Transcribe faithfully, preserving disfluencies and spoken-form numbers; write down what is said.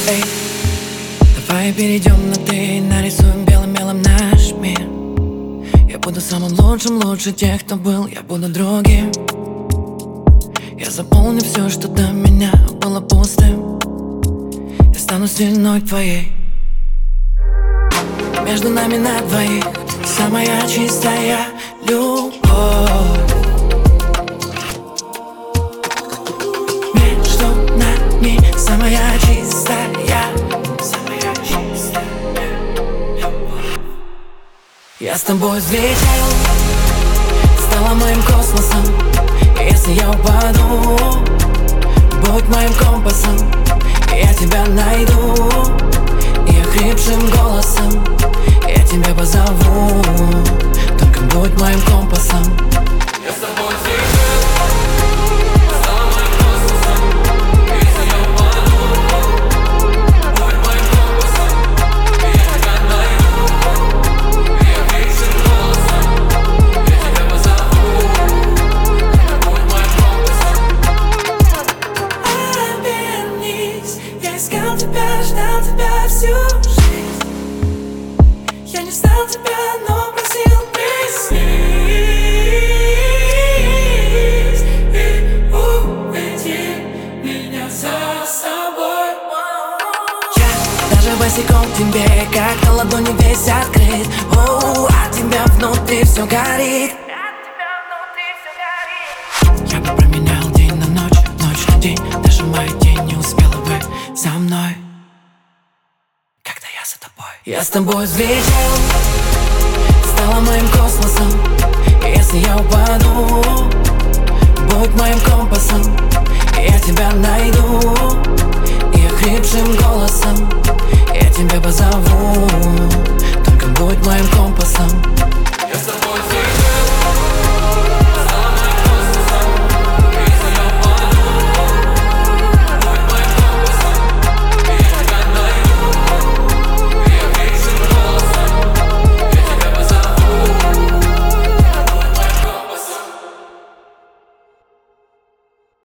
Эй, давай перейдем на ты, нарисуем белым мелом наш мир. Я буду самым лучшим, лучше тех, кто был, я буду другим. Я заполню все, что до меня было пустым. Я стану стеной твоей. Между нами на двоих самая чистая любовь. Между нами самая чистая, самая чистая любовь. Я с тобой взлетел, стала моим космосом. Если я упаду, будь моим компасом. Я тебя найду, и охрипшим голосом я тебя позову. Только будь моим компасом. Я с тобой взлетел, стала моим космосом. Если я упаду, будь моим компасом. Я тебя найду, и охрипшим голосом я тебя позову. Только будь моим компасом. Обернись, я искал тебя, ждал тебя всю жизнь. Я не ждал тебя, но просил приснись и уведи меня за собой. Я даже босиком тебе, как на ладони весь открыт. Оу, от тебя внутри все горит. Я бы променял день на ночь, ночь на день. Даже моя тень не успела бы за мной, когда я за тобой. Я с тобой взлетел, стала моим космосом. Если я упаду, будь моим компасом. Я тебя найду, и охрипшим голосом я тебя позову.